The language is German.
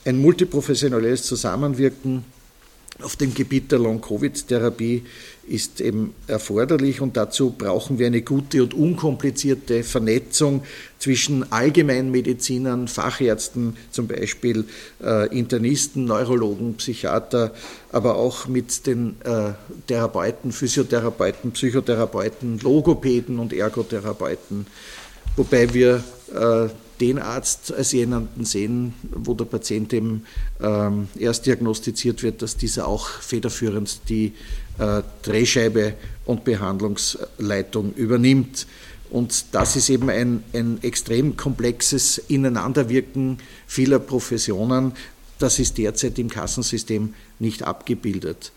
Ein multiprofessionelles Zusammenwirken auf dem Gebiet der Long-Covid-Therapie ist eben erforderlich und dazu brauchen wir eine gute und unkomplizierte Vernetzung zwischen Allgemeinmedizinern, Fachärzten, zum Beispiel Internisten, Neurologen, Psychiater, aber auch mit den Therapeuten, Physiotherapeuten, Psychotherapeuten, Logopäden und Ergotherapeuten, wobei wir den Arzt als jemanden sehen, wo der Patient eben erst diagnostiziert wird, dass dieser auch federführend die Drehscheibe und Behandlungsleitung übernimmt. Und das ist eben ein extrem komplexes Ineinanderwirken vieler Professionen. Das ist derzeit im Kassensystem nicht abgebildet.